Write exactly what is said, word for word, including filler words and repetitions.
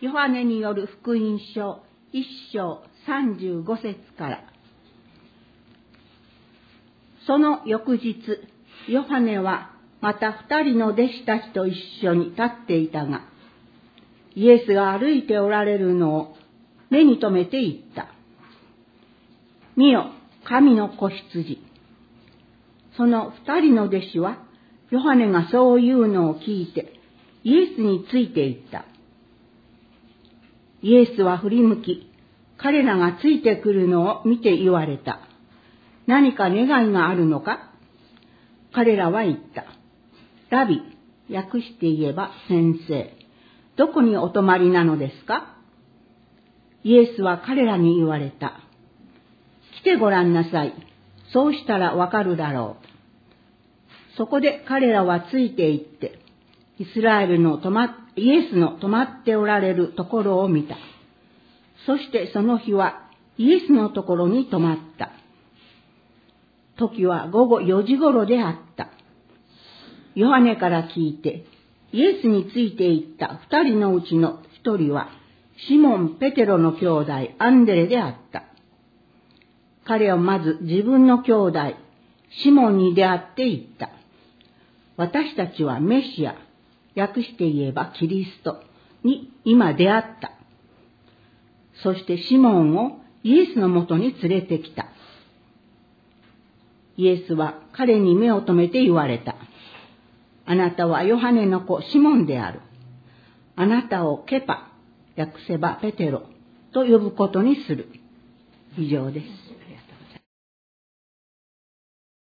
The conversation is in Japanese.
ヨハネによる福音書一章さんじゅうご節から。その翌日、ヨハネはまた二人の弟子たちと一緒に立っていたが、イエスが歩いておられるのを目に留めて言った。見よ、神の子羊。その二人の弟子は、ヨハネがそう言うのを聞いて、イエスについて行った。イエスは振り向き、彼らがついてくるのを見て言われた。何か願いがあるのか？彼らは言った。ラビ、訳して言えば先生。どこにお泊まりなのですか？イエスは彼らに言われた。来てごらんなさい。そうしたらわかるだろう。そこで彼らはついて行って、イスラエルの泊ま、イエスの泊まっておられるところを見た。そしてその日はイエスのところに泊まった。時は午後よじ頃であった。ヨハネから聞いて、イエスについて行った二人のうちの一人は、シモン・ペテロの兄弟アンデレであった。彼はまず自分の兄弟、シモンに出会って言った。私たちはメシア、訳して言えばキリストに今出会った。そしてシモンをイエスのもとに連れてきた。イエスは彼に目を留めて言われた。あなたはヨハネの子シモンである。あなたをケパ、訳せばペテロと呼ぶことにする。以上です。